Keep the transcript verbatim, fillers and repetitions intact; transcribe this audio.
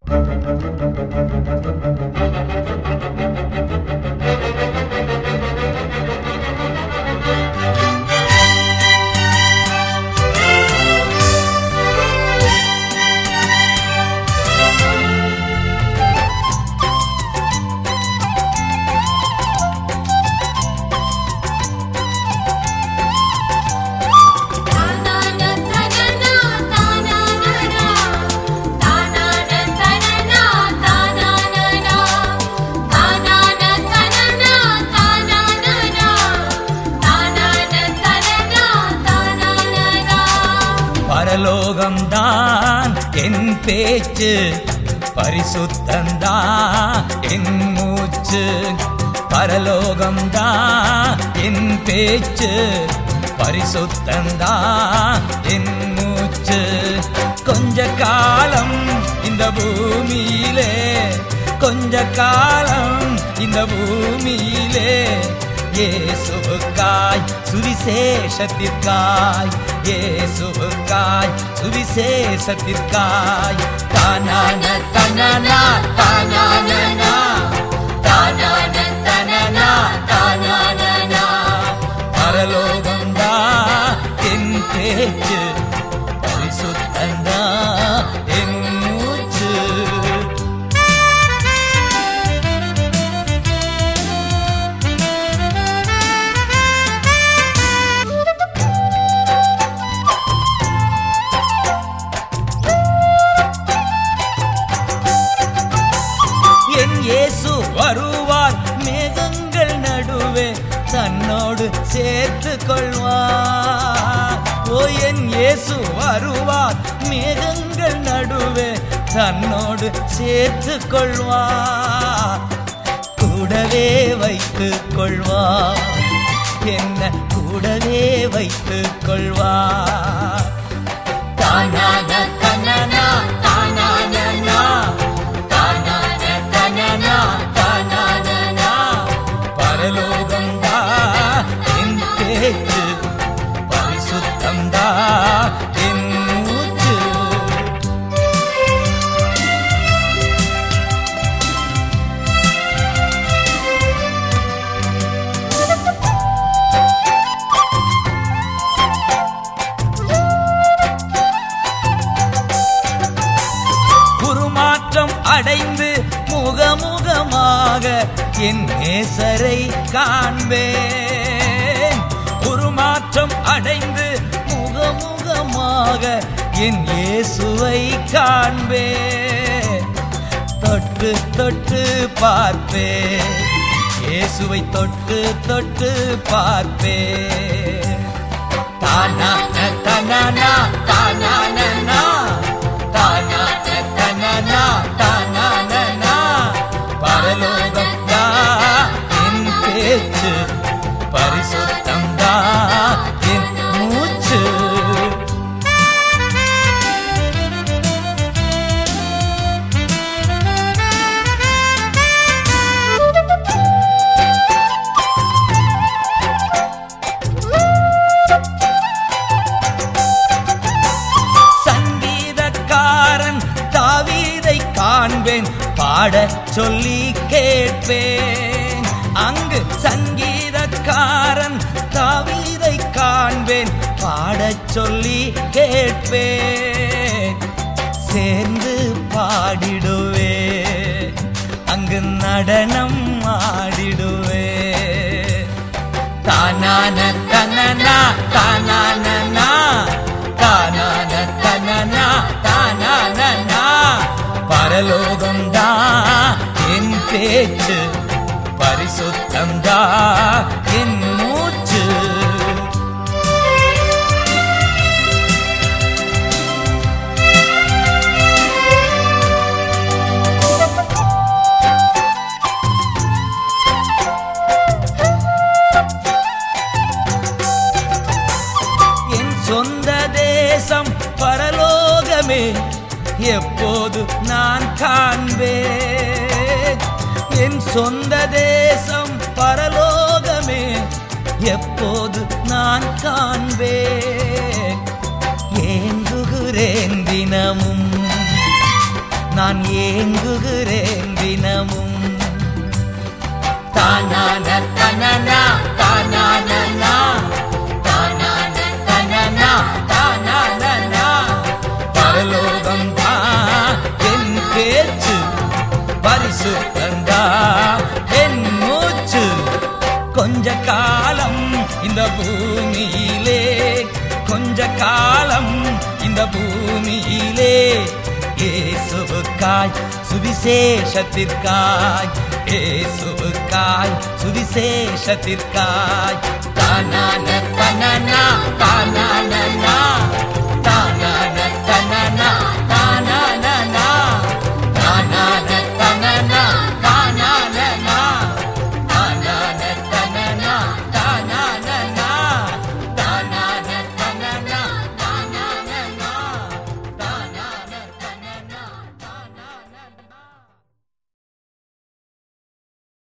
பரலோகம்தான் என் பேச்சு, பரிசுத்தந்தான் என் மூச்சு. பரலோகம்தான் என் பேச்சு, பரிசுத்தந்தான் என் மூச்சு. கொஞ்ச காலம் இந்த பூமியிலே, கொஞ்ச காலம் இந்த பூமியிலே, இயேசுவுக்காய் சுவிசேஷத்திற்காய், இயேசுவுக்காய் சுவிசேஷத்திற்காய். தானான தனனா தானானா, தானான தனனா தானானா. பரலோகம்தான் என் பேச்சு, பரிசுத்தந்தான் என் மூச்சு. இயேசு வருவார் மேகங்கள் நடுவே, தன்னோடு சேர்த்து கொள்வார். ஓ என் இயேசு வருவார் மேகங்கள் நடுவே, தன்னோடு சேர்த்து கொள்வார். கூடவே வைத்து கொள்வார், என்ன கூடவே வைத்து கொள்வார். தானான தனனா தானானா, பரலோகம்தான் என் பேச்சு, பரிசுத்தம்தான் என் மூச்சு. உருமாற்றம் அடைந்து முகமுகமாக என் நேசரை காண்பேன். உருமாற்றம் அடைந்து முகமுகமாக என் இயேசுவை காண்பேன். தொட்டு தொட்டு பார்ப்பேன், இயேசுவை தொட்டு தொட்டு பார்ப்பேன். தானான தனனா தானானா, தானான தனனா தானானா. பரலோகம்தான் என் பேச்சு, பரிசுத்தம்தான் என் மூச்சு. சங்கீதக்காரன் தாவீதை காண்பேன், பாட சொல்லி கேட்பேன். அங்கு சங்கீதக்காரன் தாவீதை காண்பேன், பாடச் சொல்லி கேட்பேன். சேர்ந்து பாடிடுவேன், அங்கு நடனம் ஆடிடுவேன். தானான தனனா தானானா, தானான தனனா தானானா. பரலோகம்தான் என் பேச்சு, பரிசுத்தம்தான் என் மூச்சு. என் சொந்த தேசம் பரலோகமே, எப்போது நான் காண்பேன். என் சொந்த தேசம் பரலோகமே, எப்போது நான் காண்பேன். ஏங்குகிறேன் தினமும், நான் ஏங்குகிறேன் தினமும். தானான தனனா தானானா தானான தனனா தானானா பரலோகம் தான் என் பேச்சு, பரிசுத்தந்தா என் மூச்சு. கொஞ்ச காலம் இந்த பூமியிலே, கொஞ்ச காலம் இந்த பூமியிலே இயேசுவுக்காய் சுவிசேஷத்திற்காய், இயேசுவுக்காய் சுவிசேஷத்திற்காய். தானான தனனா தானானா